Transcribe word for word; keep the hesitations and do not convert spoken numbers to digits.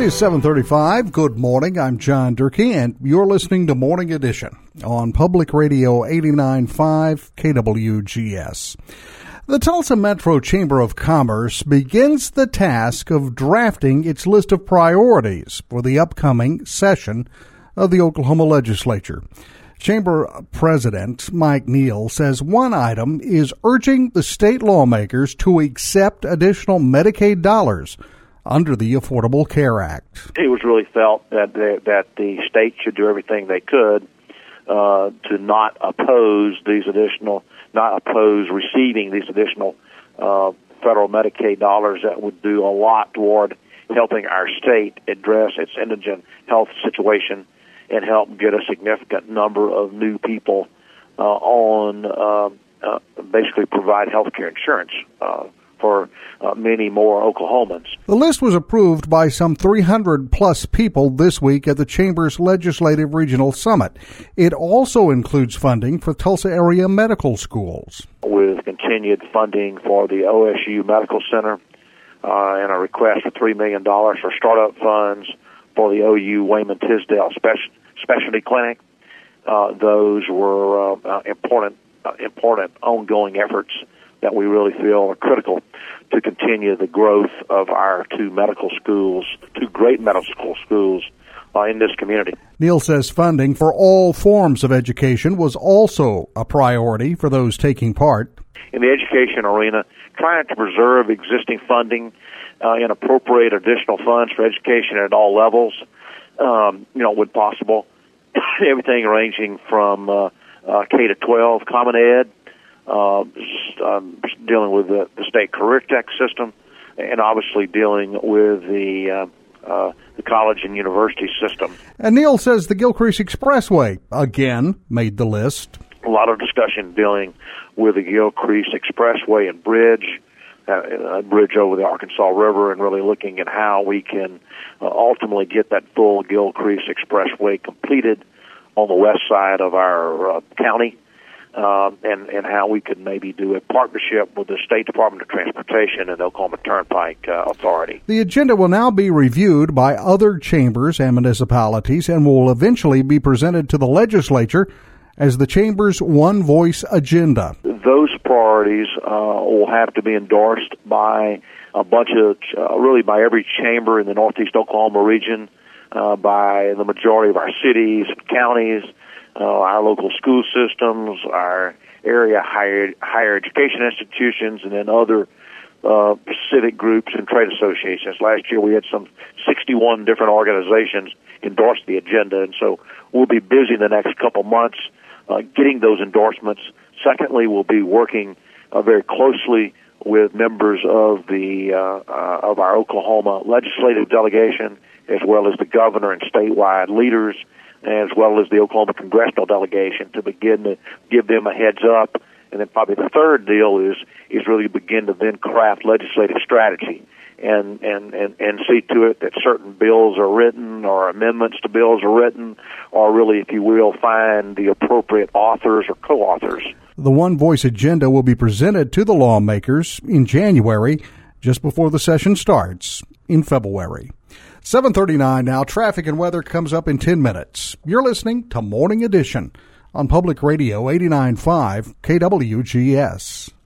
is seven thirty-five. Good morning. I'm John Durkee, and you're listening to Morning Edition on Public Radio eighty-nine point five K W G S. The Tulsa Metro Chamber of Commerce begins the task of drafting its list of priorities for the upcoming session of the Oklahoma legislature. Chamber President Mike Neal says one item is urging the state lawmakers to accept additional Medicaid dollars under the Affordable Care Act. It was really felt that the, that the state should do everything they could uh, to not oppose these additional, not oppose receiving these additional uh, federal Medicaid dollars that would do a lot toward helping our state address its indigent health situation and help get a significant number of new people uh, on, uh, uh, basically provide health care insurance uh, for uh, many more Oklahomans. The list was approved by some three hundred plus people this week at the Chamber's Legislative Regional Summit. It also includes funding for Tulsa area medical schools. With continued funding for the O S U Medical Center uh, and a request for three million dollars for startup funds for the O U Wayman Tisdale Speci- Specialty Clinic. Uh, those were uh, uh, important, uh, important ongoing efforts that we really feel are critical to continue the growth of our two medical schools, two great medical schools uh, in this community. Neal says funding for all forms of education was also a priority for those taking part. In the education arena, trying to preserve existing funding uh, and appropriate additional funds for education at all levels, um, you know, when possible. Everything ranging from uh, uh, K to twelve, Common Ed, uh, um, dealing with the, the state career tech system, and obviously dealing with the uh, uh, the college and university system. And Neal says the Gilcrease Expressway, again, made the list. A lot of discussion dealing with the Gilcrease Expressway and bridge, uh, a bridge over the Arkansas River, and really looking at how we can uh, ultimately get that full Gilcrease Expressway completed on the west side of our uh, county, uh, and, and how we could maybe do a partnership with the State Department of Transportation and the Oklahoma Turnpike uh, Authority. The agenda will now be reviewed by other chambers and municipalities and will eventually be presented to the legislature as the Chamber's One Voice agenda. Those priorities uh, will have to be endorsed by a bunch of, uh, really by every chamber in the Northeast Oklahoma region, uh, by the majority of our cities and counties, uh, our local school systems, our area higher, higher education institutions, and then other uh, civic groups and trade associations. Last year we had some sixty-one different organizations endorse the agenda, and so we'll be busy the next couple months Uh, getting those endorsements. Secondly, we'll be working uh, very closely with members of the uh, uh, of our Oklahoma legislative delegation, as well as the governor and statewide leaders, as well as the Oklahoma congressional delegation, to begin to give them a heads up. And then probably the third deal is is really begin to then craft legislative strategy and, and, and, and see to it that certain bills are written or amendments to bills are written, or really, if you will, find the appropriate authors or co-authors. The One Voice agenda will be presented to the lawmakers in January, just before the session starts in February. seven thirty-nine now. Traffic and weather comes up in ten minutes. You're listening to Morning Edition on Public Radio eighty-nine point five K W G S.